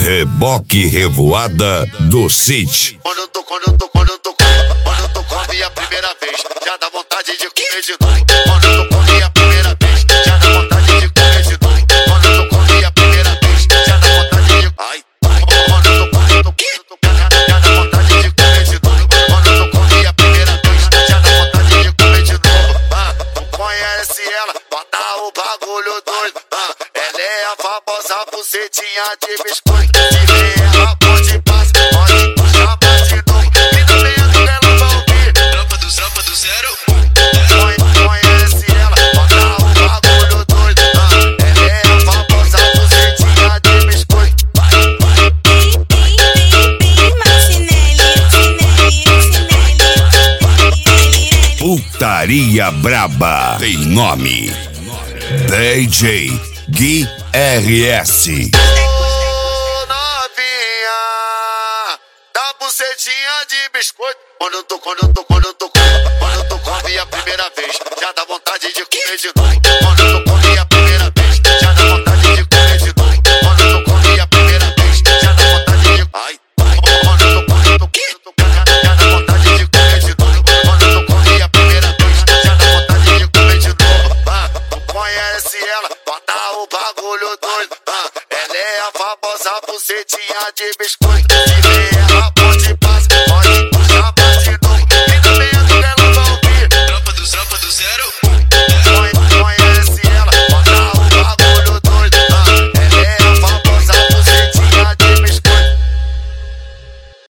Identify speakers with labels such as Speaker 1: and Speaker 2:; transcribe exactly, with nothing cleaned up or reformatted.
Speaker 1: Reboque Revoada do Cid.
Speaker 2: Quando eu tô, quando eu tô, quando eu tô, quando eu tô com a minha primeira vez, já dá vontade de comer de novo. Quando eu tô com a minha primeira vez, já dá vontade de comer de novo. Quando eu tô com a minha primeira vez, já dá vontade de. Ai, quando eu tô, quando eu tô, quando eu tô, já dá vontade de comer de novo. Quando eu tô com a minha primeira vez, já dá vontade de comer de novo. Ah, não conhece ela, bota o bagulho doido. Ah, ela é a famosa bucetinha de biscoito. Se vê ela pode passar, pode puxar mais de novo. E no meio dela vai ouvir Tropa do, tropa do zero. Conhece ela, bota o bagulho doido. Ah, ela é a famosa bucetinha de biscoito.
Speaker 1: Putaria Braba tem nome: D J Gui R S.
Speaker 2: Ô novinha da bucetinha de biscoito. Quando eu tô, quando eu tô, quando eu tô, quando eu tô com a minha primeira vez, já dá vontade de comer de novo. Quando eu tô com a minha primeira vez, já dá vontade de comer de novo. Quando eu tô com a minha primeira vez, já dá vontade de. Ai, quando eu tô, quando eu tô, quando eu tô, já dá vontade de comer de novo. Quando eu tô com a minha primeira vez, já dá vontade de comer de novo. Ah, não conhece ela, bota o bagulho doido. Ah, ela é a famosa bucetinha de biscoito.